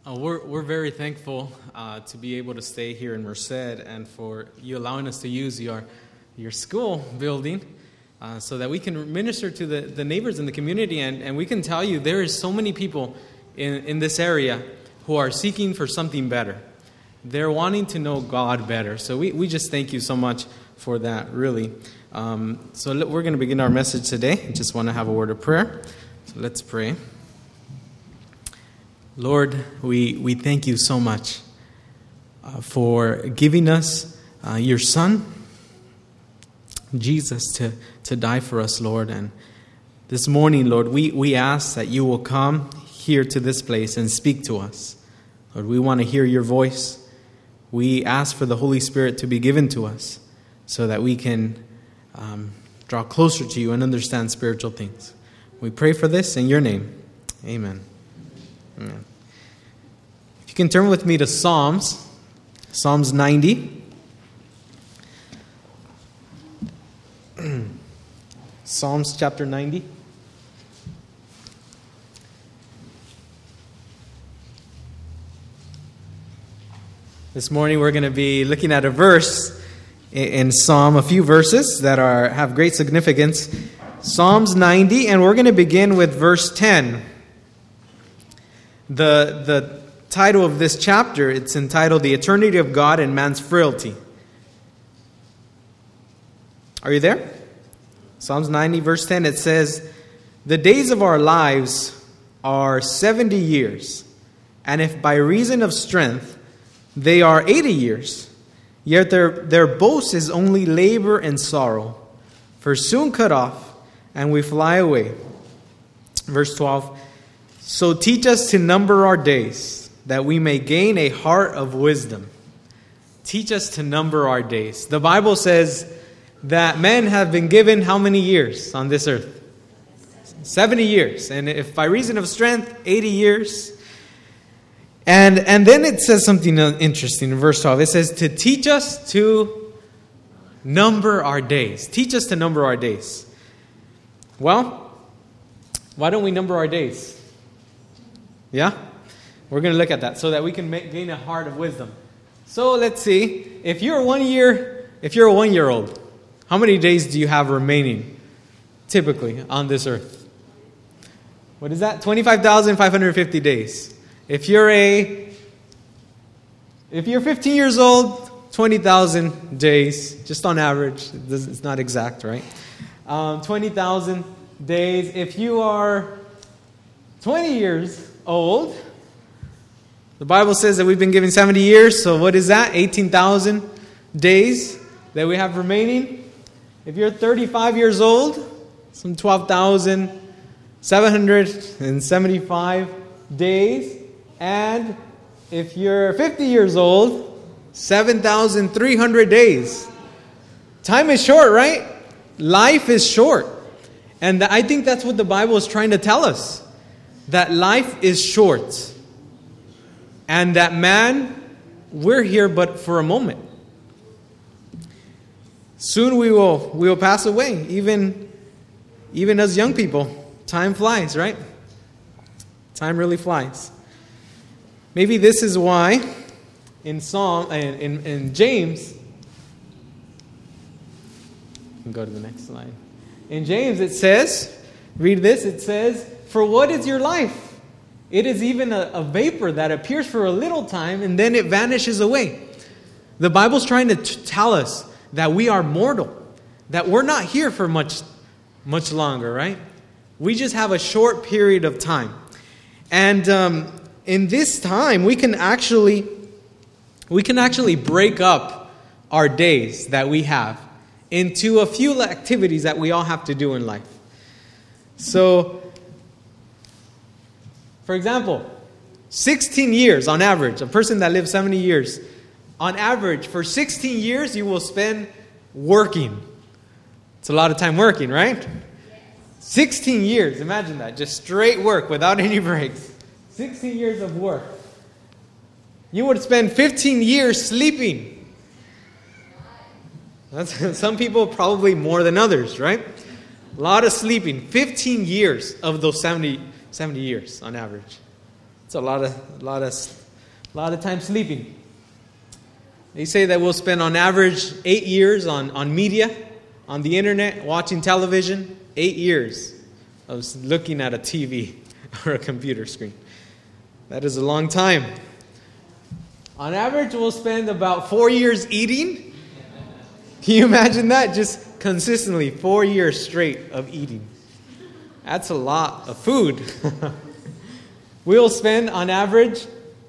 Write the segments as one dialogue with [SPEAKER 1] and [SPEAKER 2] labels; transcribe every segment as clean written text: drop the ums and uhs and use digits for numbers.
[SPEAKER 1] We're very thankful to be able to stay here in Merced and for you allowing us to use your school building so that we can minister to the neighbors in the community. And we can tell you there is so many people in this area who are seeking for something better. They're wanting to know God better. So we just thank you so much for that, really. So we're going to begin our message today. I just want to have a word of prayer. So let's pray. Lord, we thank you so much for giving us your Son, Jesus, to die for us, Lord. And this morning, Lord, we ask that you will come here to this place and speak to us. Lord, we want to hear your voice. We ask for the Holy Spirit to be given to us so that we can draw closer to you and understand spiritual things. We pray for this in your name. Amen. Amen. If you can turn with me to Psalms 90. Psalms chapter 90. This morning we're going to be looking at a verse in Psalm, a few verses that have great significance. Psalms 90, and we're going to begin with verse 10. The title of this chapter, it's entitled The Eternity of God and Man's Frailty. Are you there? Psalms 90, verse 10, it says, "The days of our lives are 70 years, and if by reason of strength they are 80 years, yet their boast is only labor and sorrow, for soon cut off, and we fly away." Verse 12, "So teach us to number our days, that we may gain a heart of wisdom." Teach us to number our days. The Bible says that men have been given how many years on this earth? 70 years. And if by reason of strength, 80 years. And then it says something interesting in verse 12. It says to teach us to number our days. Teach us to number our days. Well, why don't we number our days? Yeah? We're going to look at that so that we can gain a heart of wisdom. So let's see. If you're a 1-year-old, how many days do you have remaining typically on this earth? What is that? 25,550 days. If you're 15 years old, 20,000 days, just on average. It's not exact, right? 20,000 days. If you are 20 years old, the Bible says that we've been given 70 years. So what is that? 18,000 days that we have remaining. If you're 35 years old, some 12,775 days. And if you're 50 years old, 7,300 days. Time is short, right? Life is short. And I think that's what the Bible is trying to tell us. That life is short. And that man, we're here but for a moment. Soon we will pass away. Even as young people, time flies, right? Time really flies. Maybe this is why in James, you can go to the next slide. In James it says, read this, it says, "For what is your life? It is even a vapor that appears for a little time and then it vanishes away." The Bible's trying to tell us that we are mortal, that we're not here for much longer, right? We just have a short period of time. And in this time, we can actually break up our days that we have into a few activities that we all have to do in life. So, for example, 16 years on average, a person that lives 70 years, on average, for 16 years, you will spend working. It's a lot of time working, right? 16 years, imagine that, just straight work without any breaks. 16 years of work. You would spend 15 years sleeping. That's, some people probably more than others, right? A lot of sleeping. 15 years of those 70 years on average. It's a lot of time sleeping. They say that we'll spend on average 8 years on media, on the internet, watching television. 8 years of looking at a TV or a computer screen. That is a long time. On average, we'll spend about 4 years eating. Can you imagine that? Just consistently 4 years straight of eating. That's a lot of food. We'll spend on average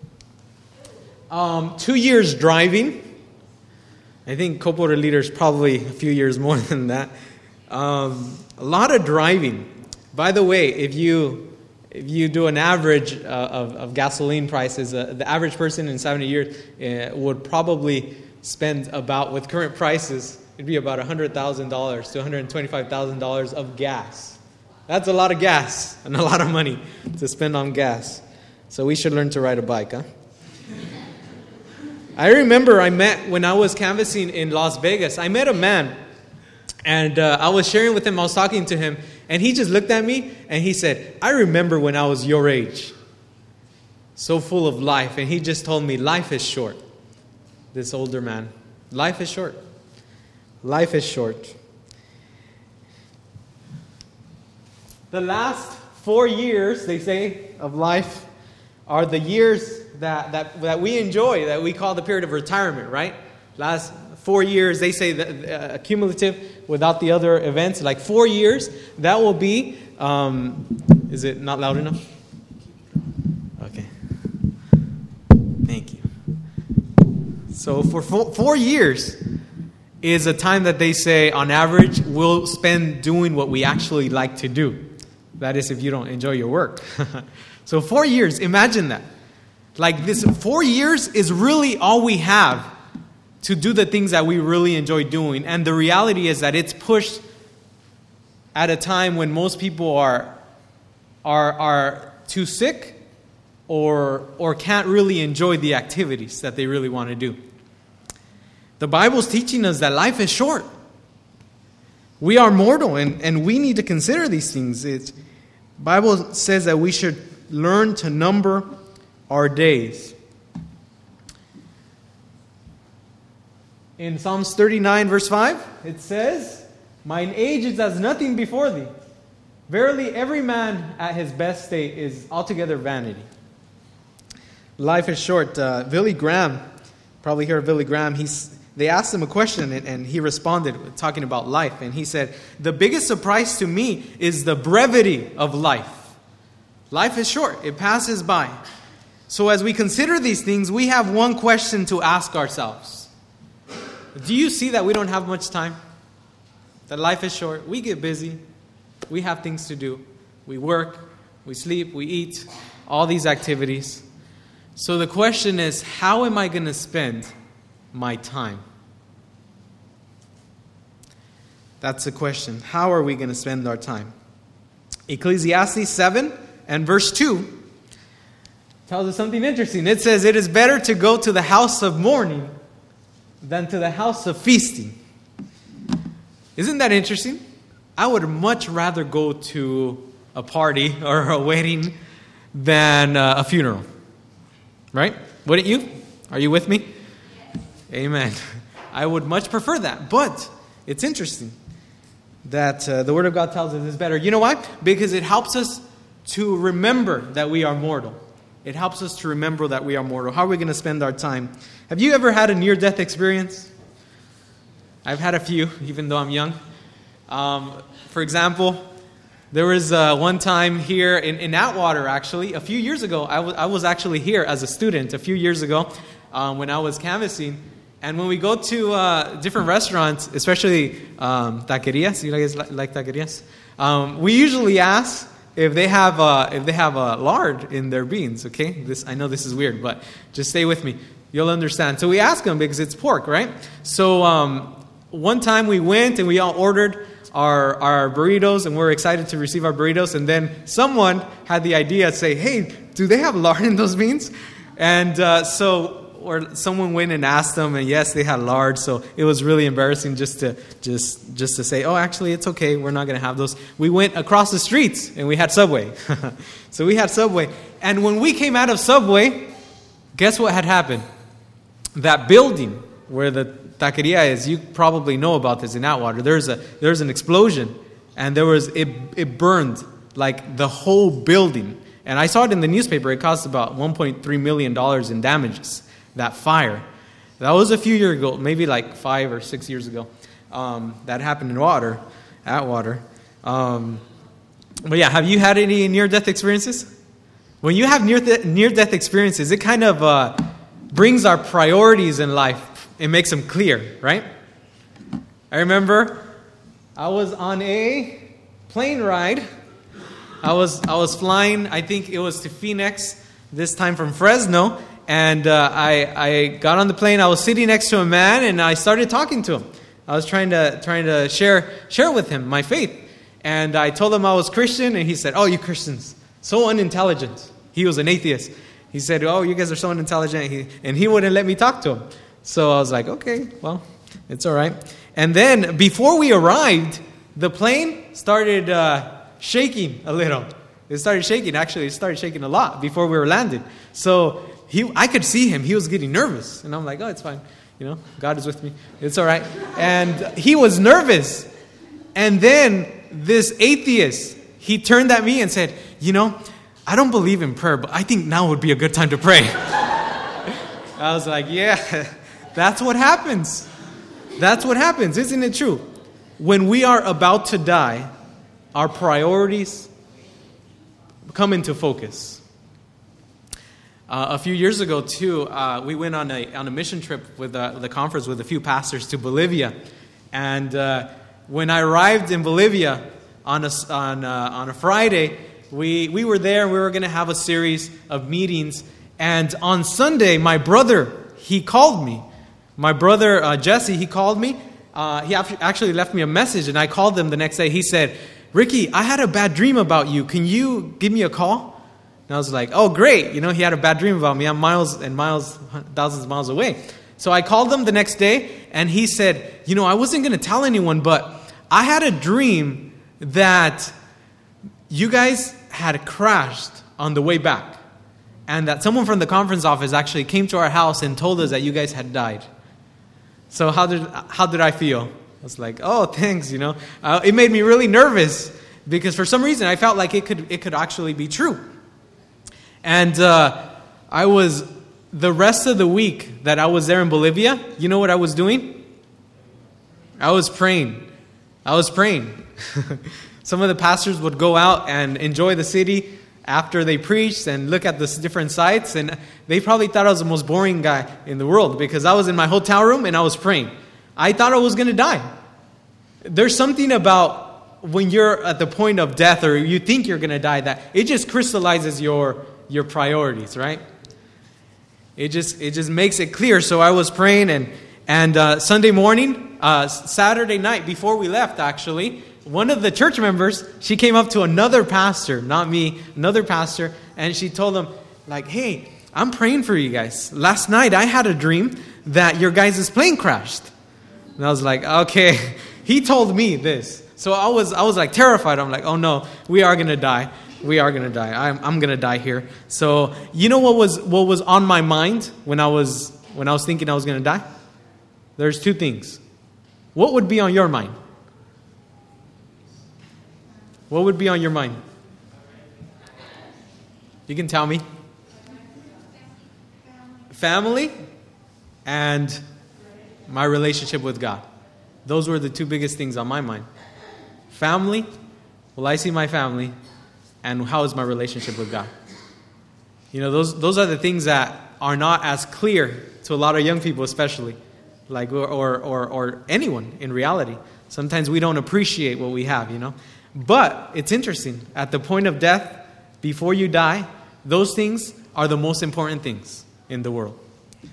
[SPEAKER 1] 2 years driving. I think Copo leaders probably a few years more than that. A lot of driving. By the way, if you do an average of gasoline prices, the average person in 70 years would probably spend about, with current prices, it'd be about $100,000 to $125,000 of gas. That's a lot of gas and a lot of money to spend on gas. So we should learn to ride a bike, huh? I remember when I was canvassing in Las Vegas, I met a man, and I was sharing with him, I was talking to him, and he just looked at me, and he said, I remember when I was your age, so full of life, and he just told me, life is short. This older man, life is short. Life is short. The last 4 years, they say, of life are the years that we enjoy, that we call the period of retirement, right? Last 4 years, they say that cumulative without the other events, like 4 years, that will be, is it not loud enough? Okay. Thank you. So for 4 years is a time that they say, on average, we'll spend doing what we actually like to do. That is, if you don't enjoy your work. So 4 years, imagine that. Like this 4 years is really all we have to do the things that we really enjoy doing. And the reality is that it's pushed at a time when most people are too sick or can't really enjoy the activities that they really want to do. The Bible's teaching us that life is short. We are mortal, and we need to consider these things. The Bible says that we should learn to number our days. In Psalms 39, verse 5, it says, mine age is as nothing before thee. Verily, every man at his best state is altogether vanity. Life is short. Billy Graham, probably heard of Billy Graham, they asked him a question, and he responded talking about life. And he said, the biggest surprise to me is the brevity of life. Life is short. It passes by. So as we consider these things, we have one question to ask ourselves. Do you see that we don't have much time? That life is short. We get busy. We have things to do. We work. We sleep. We eat. All these activities. So the question is, how am I going to spend my time? That's the question. How are we going to spend our time? Ecclesiastes 7 and verse 2 tells us something interesting. It says, it is better to go to the house of mourning than to the house of feasting. Isn't that interesting? I would much rather go to a party or a wedding than a funeral. Right? Wouldn't you? Are you with me? Amen. I would much prefer that. But it's interesting that the Word of God tells us it's better. You know why? Because it helps us to remember that we are mortal. It helps us to remember that we are mortal. How are we going to spend our time? Have you ever had a near-death experience? I've had a few, even though I'm young. For example, there was one time here in Atwater, actually, a few years ago. I was actually here as a student a few years ago when I was canvassing. And when we go to different restaurants, especially taquerias, you guys like taquerias? We usually ask if they have a lard in their beans. Okay, I know this is weird, but just stay with me. You'll understand. So we ask them because it's pork, right? So one time we went and we all ordered our burritos, and we're excited to receive our burritos. And then someone had the idea to say, "Hey, do they have lard in those beans?" And so or someone went and asked them, and yes, they had large, so it was really embarrassing just to say, oh, actually, it's okay, we're not going to have those. We went across the streets, and we had Subway. So we had Subway. And when we came out of Subway, guess what had happened? That building where the taqueria is, you probably know about this in Atwater, there's an explosion, and it burned like the whole building. And I saw it in the newspaper. It cost about $1.3 million in damages, that fire. That was a few years ago, maybe like 5 or 6 years ago. That happened in Atwater. But yeah, have you had any near-death experiences? When you have near-death experiences, it kind of brings our priorities in life. It makes them clear, right? I remember I was on a plane ride. I was flying, I think it was to Phoenix, this time from Fresno, and I got on the plane. I was sitting next to a man, and I started talking to him. I was trying to share with him my faith, and I told him I was Christian, and he said, "Oh, you Christians, so unintelligent." He was an atheist. He said, "Oh, you guys are so unintelligent," and he wouldn't let me talk to him. So I was like, "Okay, well, it's all right." And then before we arrived, the plane started shaking a little. It started shaking. Actually, it started shaking a lot before we were landed. So I could see him. He was getting nervous. And I'm like, oh, it's fine. God is with me. It's all right. And he was nervous. And then this atheist, he turned at me and said, I don't believe in prayer, but I think now would be a good time to pray. I was like, yeah, that's what happens. That's what happens. Isn't it true? When we are about to die, our priorities come into focus. A few years ago, too, we went on a mission trip with the conference with a few pastors to Bolivia. And when I arrived in Bolivia on a Friday, we were there. We were going to have a series of meetings. And on Sunday, my brother, he called me. My brother, Jesse, he called me. He actually left me a message, and I called him the next day. He said, "Ricky, I had a bad dream about you. Can you give me a call?" And I was like, oh, great. He had a bad dream about me. I'm miles and miles, thousands of miles away. So I called him the next day, and he said, I wasn't going to tell anyone, but I had a dream that you guys had crashed on the way back, and that someone from the conference office actually came to our house and told us that you guys had died. So how did I feel? I was like, oh, thanks, It made me really nervous because for some reason I felt like it could actually be true. And I was, the rest of the week that I was there in Bolivia, you know what I was doing? I was praying. Some of the pastors would go out and enjoy the city after they preached and look at the different sites. And they probably thought I was the most boring guy in the world because I was in my hotel room and I was praying. I thought I was going to die. There's something about when you're at the point of death or you think you're going to die that it just crystallizes your priorities, right? It just makes it clear. So I was praying and Sunday morning, Saturday night before we left actually, one of the church members, she came up to another pastor, not me, another pastor, and she told him, like, hey, I'm praying for you guys. Last night I had a dream that your guys' plane crashed. And I was like, okay. He told me this. So I was like terrified. I'm like, oh no, we are going to die. We are going to die. I'm going to die here. So you know what was on my mind when I was thinking I was going to die? There's two things. What would be on your mind? What would be on your mind? You can tell me. Family and my relationship with God. Those were the two biggest things on my mind. Family, will I see my family? And how is my relationship with God? Those are the things that are not as clear to a lot of young people especially. Like or anyone in reality. Sometimes we don't appreciate what we have, But it's interesting. At the point of death, before you die, those things are the most important things in the world.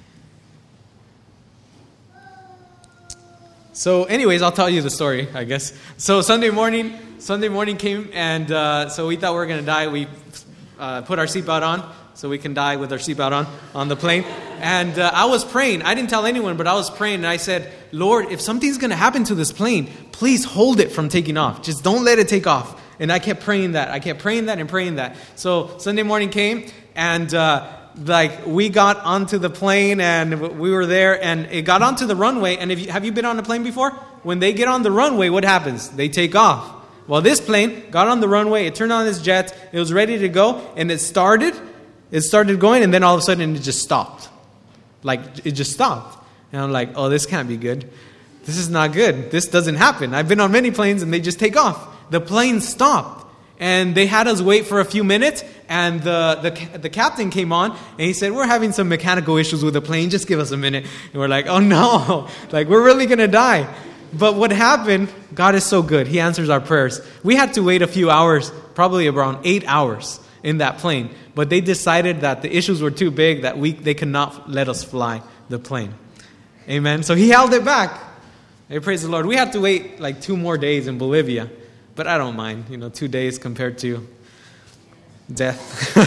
[SPEAKER 1] So anyways, I'll tell you the story, I guess. So Sunday morning came, and so we thought we were going to die. We put our seatbelt on, so we can die with our seatbelt on the plane. And I was praying. I didn't tell anyone, but I was praying. And I said, Lord, if something's going to happen to this plane, please hold it from taking off. Just don't let it take off. And I kept praying that. I kept praying that and praying that. So Sunday morning came, and we got onto the plane, and we were there, and it got onto the runway. And have you been on a plane before? When they get on the runway, what happens? They take off. Well, this plane got on the runway, it turned on its jets, it was ready to go, and it started going, and then all of a sudden it just stopped. It just stopped. And I'm like, oh, this can't be good. This is not good. This doesn't happen. I've been on many planes, and they just take off. The plane stopped. And they had us wait for a few minutes, and the captain came on, and he said, we're having some mechanical issues with the plane, just give us a minute. And we're like, oh no, we're really going to die. But what happened, God is so good. He answers our prayers. We had to wait a few hours, probably around 8 hours in that plane. But they decided that the issues were too big, that they could not let us fly the plane. Amen. So he held it back. Hey, praise the Lord. We had to wait 2 more days in Bolivia. But I don't mind, 2 days compared to death.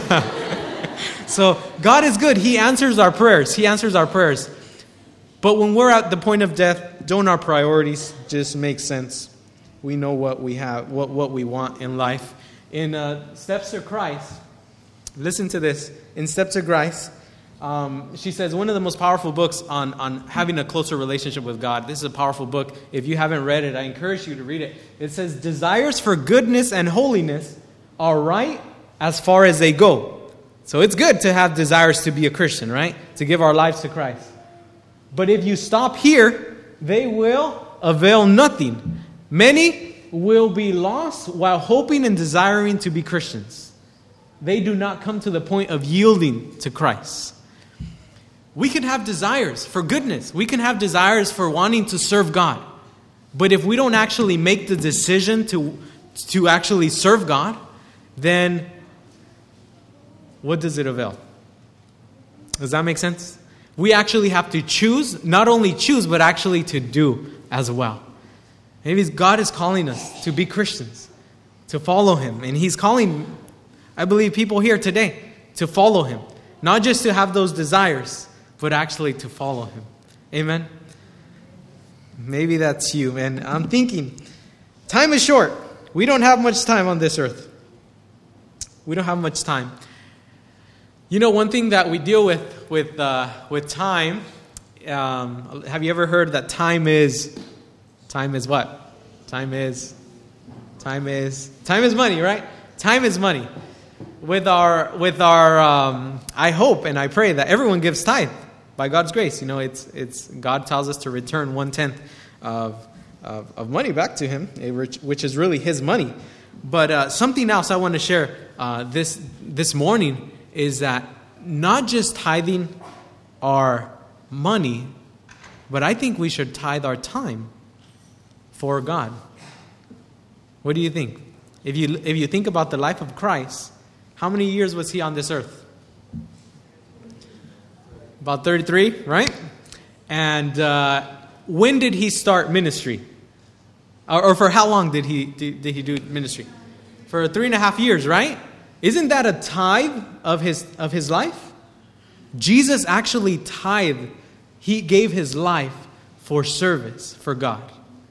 [SPEAKER 1] So God is good. He answers our prayers. He answers our prayers. But when we're at the point of death, don't our priorities just make sense? We know what we have, what we want in life. In Steps to Christ, listen to this. In Steps to Christ, she says one of the most powerful books on having a closer relationship with God. This is a powerful book. If you haven't read it, I encourage you to read it. It says, desires for goodness and holiness are right as far as they go. So it's good to have desires to be a Christian, right? To give our lives to Christ. But if you stop here, they will avail nothing. Many will be lost while hoping and desiring to be Christians. They do not come to the point of yielding to Christ. We can have desires for goodness. We can have desires for wanting to serve God. But if we don't actually make the decision to actually serve God, then what does it avail? Does that make sense? We actually have to choose, not only choose, but actually to do as well. Maybe God is calling us to be Christians, to follow Him. And He's calling, I believe, people here today to follow Him. Not just to have those desires, but actually to follow Him. Amen? Maybe that's you. And I'm thinking, time is short. We don't have much time on this earth. We don't have much time. One thing that we deal with time, have you ever heard that time is what? Time is money, right? Time is money. With our I hope and I pray that everyone gives tithe by God's grace. It's God tells us to return 1/10 of money back to Him, which is really His money. But something else I want to share this morning is that not just tithing our money, but I think we should tithe our time for God. What do you think? If you think about the life of Christ, how many years was He on this earth? About 33, right? And when did He start ministry? Or for how long did he do ministry? For 3.5 years, right? Isn't that a tithe of his life? Jesus actually tithed. He gave His life for service for God.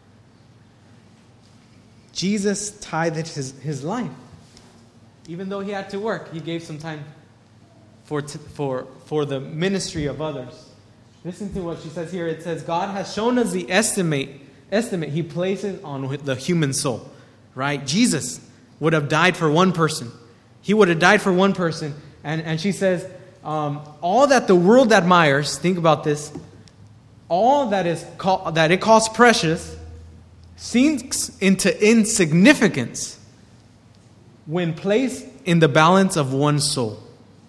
[SPEAKER 1] Jesus tithed his life. Even though He had to work, He gave some time for the ministry of others. Listen to what she says here. It says, God has shown us the estimate He places on the human soul. Right? Jesus would have died for one person. He would have died for one person. And she says, all that the world admires, think about this, all that it calls precious sinks into insignificance when placed in the balance of one soul.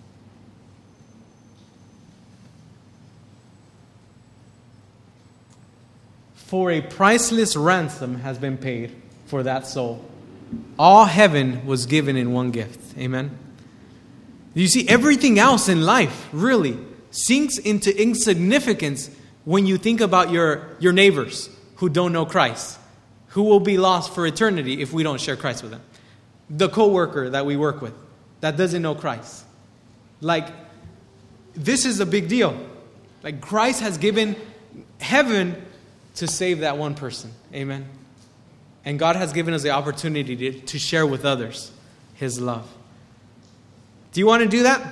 [SPEAKER 1] For a priceless ransom has been paid for that soul. All heaven was given in one gift. Amen. You see, everything else in life really sinks into insignificance when you think about your neighbors who don't know Christ, who will be lost for eternity if we don't share Christ with them. The coworker that we work with that doesn't know Christ. Like, this is a big deal. Like, Christ has given heaven to save that one person. Amen. And God has given us the opportunity to share with others His love. Do you want to do that?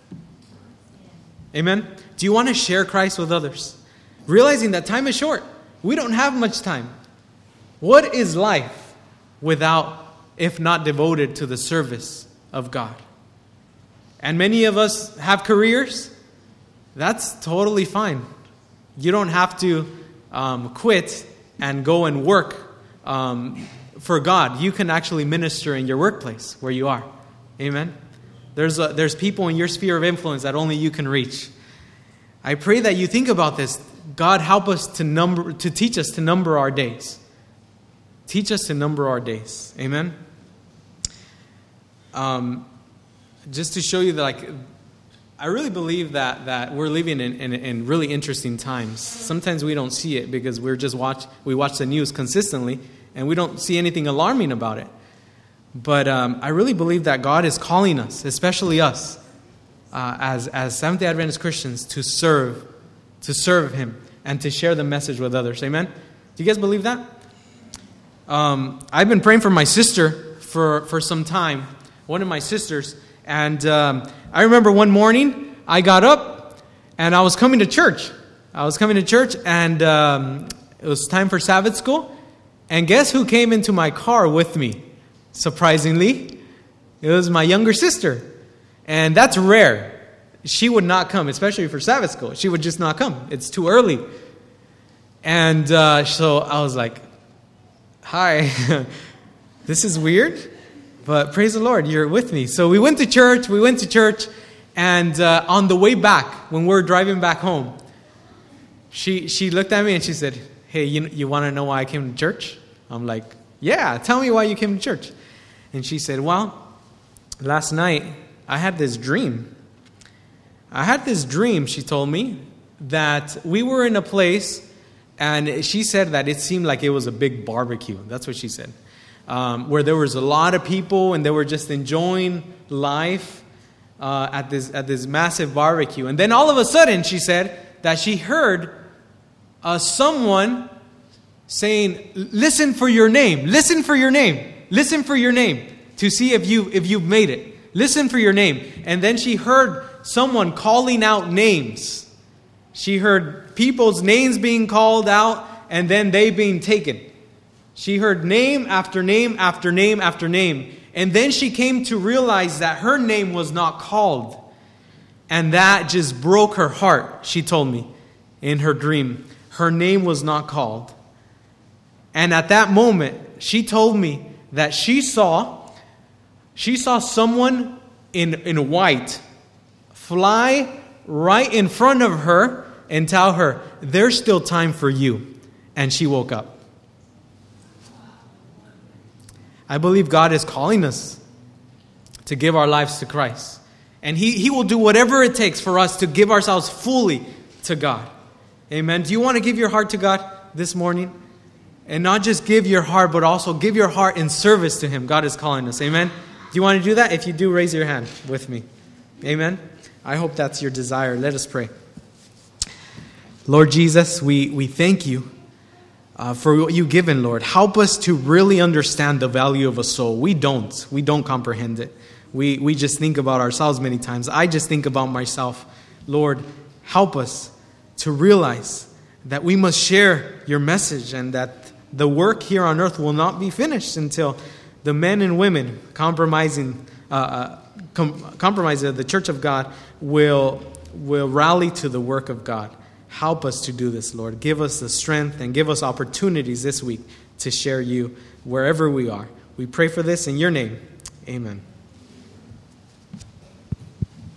[SPEAKER 1] Amen. Do you want to share Christ with others? Realizing that time is short. We don't have much time. What is life without, if not devoted to the service of God? And many of us have careers. That's totally fine. You don't have to quit and go and work for God. You can actually minister in your workplace where you are. Amen. There's people in your sphere of influence that only you can reach. I pray that you think about this. God, help us to teach us to number our days. Teach us to number our days. Amen. Just to show you that, like, I really believe that we're living in really interesting times. Sometimes we don't see it because we watch the news consistently and we don't see anything alarming about it. But I really believe that God is calling us, especially us, as Seventh-day Adventist Christians, to serve Him and to share the message with others. Amen? Do you guys believe that? I've been praying for my sister for some time, one of my sisters. And I remember one morning I got up and I was coming to church. And it was time for Sabbath school. And guess who came into my car with me? Surprisingly, it was my younger sister. And that's rare. She would not come, especially for Sabbath school. She would just not come. It's too early. And so I was like, hi, this is weird, but praise the Lord, you're with me. So we went to church, and on the way back, when we were driving back home, she looked at me and she said, hey, you want to know why I came to church? I'm like, yeah, tell me why you came to church. And she said, well, last night I had this dream. She told me, that we were in a place, and she said that it seemed like it was a big barbecue. That's what she said. Where there was a lot of people and they were just enjoying life at this massive barbecue. And then all of a sudden, she said that she heard someone saying, listen for your name, to see if you've made it. Listen for your name. And then she heard someone calling out names. She heard people's names being called out and then they being taken. She heard name after name after name after name. And then she came to realize that her name was not called. And that just broke her heart, she told me in her dream. Her name was not called. And at that moment, she told me that she saw someone in white fly right in front of her and tell her, there's still time for you. And she woke up. I believe God is calling us to give our lives to Christ. And He will do whatever it takes for us to give ourselves fully to God. Amen. Do you want to give your heart to God this morning? And not just give your heart, but also give your heart in service to Him. God is calling us. Amen. Do you want to do that? If you do, raise your hand with me. Amen. I hope that's your desire. Let us pray. Lord Jesus, we thank you for what you've given, Lord. Help us to really understand the value of a soul. We don't comprehend it. We just think about ourselves many times. I just think about myself. Lord, help us to realize that we must share your message and that the work here on earth will not be finished until the men and women compromising the church of God will rally to the work of God. Help us to do this, Lord. Give us the strength and give us opportunities this week to share you wherever we are. We pray for this in your name. Amen.